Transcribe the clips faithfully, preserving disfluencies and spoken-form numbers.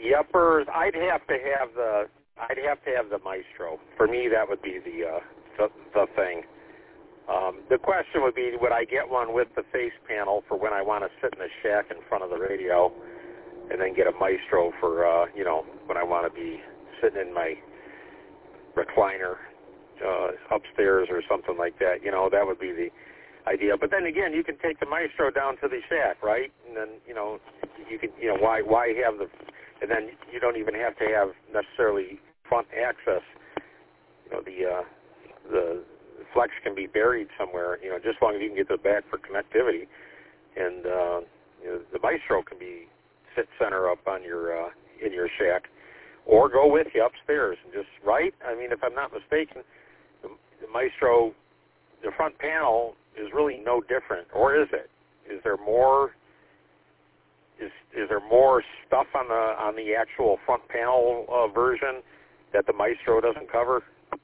the uppers, I'd have to have the I'd have to have the Maestro. For me, that would be the uh, the, the thing. Um, the question would be, would I get one with the face panel for when I want to sit in the shack in front of the radio, and then get a Maestro for, uh, you know, when I want to be sitting in my recliner uh, upstairs or something like that. You know, that would be the idea. But then again, you can take the Maestro down to the shack, right? And then, you know, you can, you know, why why have the, and then you don't even have to have necessarily front access. You know, the uh, the flex can be buried somewhere, you know, just as long as you can get the back for connectivity. And uh, you know, the Maestro can be sit center up on your uh, in your shack, or go with you upstairs and just right. I mean, if I'm not mistaken, the, the Maestro, the front panel is really no different, or is it? Is there more? Is is there more stuff on the on the actual front panel uh, version that the Maestro doesn't cover?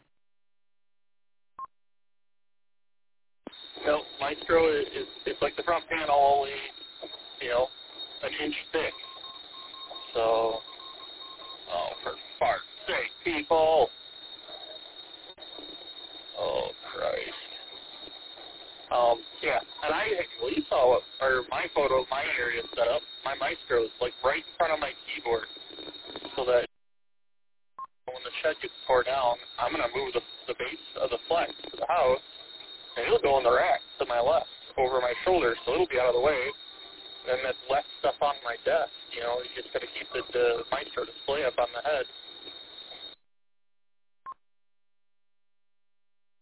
No, Maestro is, is it's like the front panel, only, you know, an inch thick. So, oh, for fart's sake, people! Oh, Christ. Um, yeah, and I, well, you saw what, or my photo of my area set up. My Maestro is like right in front of my keyboard, so that when the shed gets tore down, I'm going to move the, the base of the flex to the house, and it'll go in the rack to my left, over my shoulder, so it'll be out of the way. And that left stuff on my desk, you know, you just got to keep the, the Maestro display up on the head.